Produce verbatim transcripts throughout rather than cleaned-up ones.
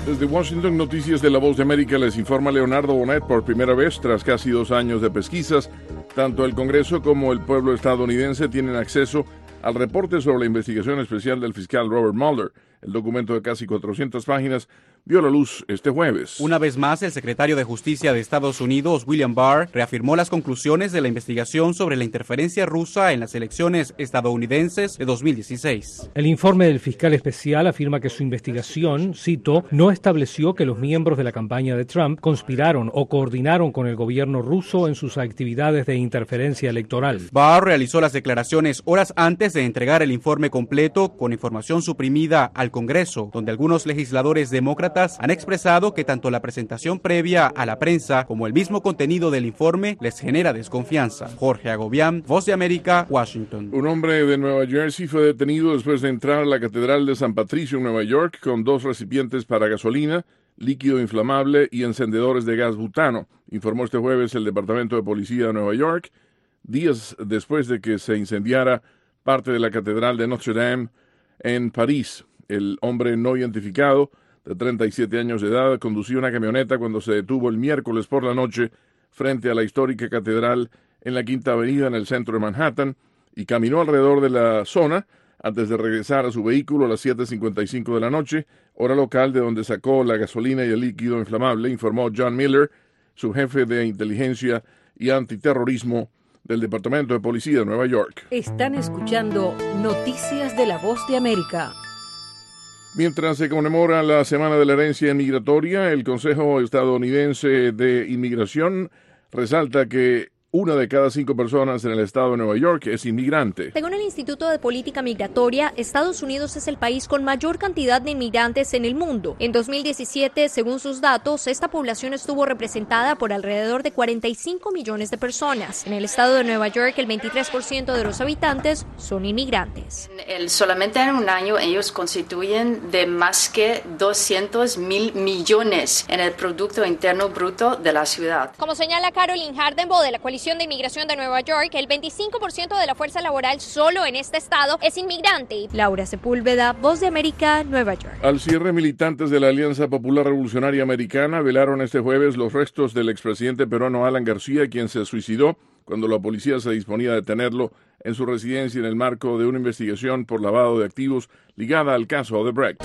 Desde Washington, Noticias de la Voz de América, les informa Leonardo Bonet. Por primera vez, tras casi dos años de pesquisas, tanto el Congreso como el pueblo estadounidense tienen acceso al reporte sobre la investigación especial del fiscal Robert Mueller. El documento de casi cuatrocientas páginas vio la luz este jueves. Una vez más, el secretario de Justicia de Estados Unidos, William Barr, reafirmó las conclusiones de la investigación sobre la interferencia rusa en las elecciones estadounidenses de dos mil dieciséis. El informe del fiscal especial afirma que su investigación, cito, no estableció que los miembros de la campaña de Trump conspiraron o coordinaron con el gobierno ruso en sus actividades de interferencia electoral. Barr realizó las declaraciones horas antes de entregar el informe completo con información suprimida al Congreso, donde algunos legisladores demócratas han expresado que tanto la presentación previa a la prensa como el mismo contenido del informe les genera desconfianza. Jorge Agobián, Voz de América, Washington. Un hombre de Nueva Jersey fue detenido después de entrar a la Catedral de San Patricio en Nueva York con dos recipientes para gasolina, líquido inflamable y encendedores de gas butano, informó este jueves el Departamento de Policía de Nueva York, días después de que se incendiara parte de la Catedral de Notre Dame en París. El hombre no identificado, de treinta y siete años de edad, conducía una camioneta cuando se detuvo el miércoles por la noche frente a la histórica catedral en la Quinta Avenida en el centro de Manhattan y caminó alrededor de la zona antes de regresar a su vehículo a las siete cincuenta y cinco de la noche, hora local, de donde sacó la gasolina y el líquido inflamable, informó John Miller, su jefe de inteligencia y antiterrorismo del Departamento de Policía de Nueva York. Están escuchando Noticias de la Voz de América. Mientras se conmemora la Semana de la Herencia Migratoria, el Consejo Estadounidense de Inmigración resalta que una de cada cinco personas en el estado de Nueva York es inmigrante. Según el Instituto de Política Migratoria, Estados Unidos es el país con mayor cantidad de inmigrantes en el mundo. En dos mil diecisiete, según sus datos, esta población estuvo representada por alrededor de cuarenta y cinco millones de personas. En el estado de Nueva York, el veintitrés por ciento de los habitantes son inmigrantes. El, solamente en un año ellos constituyen de más que doscientos mil millones en el Producto Interno Bruto de la ciudad. Como señala Carolyn Hardenbaugh de la Coalición de Inmigración de Nueva York, el veinticinco por ciento de la fuerza laboral solo en este estado es inmigrante. Laura Sepúlveda, Voz de América, Nueva York. Al cierre, militantes de la Alianza Popular Revolucionaria Americana velaron este jueves los restos del expresidente peruano Alan García, quien se suicidó cuando la policía se disponía a detenerlo en su residencia en el marco de una investigación por lavado de activos ligada al caso Odebrecht.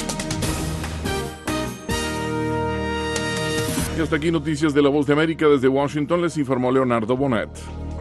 Y hasta aquí Noticias de la Voz de América. Desde Washington les informó Leonardo Bonet.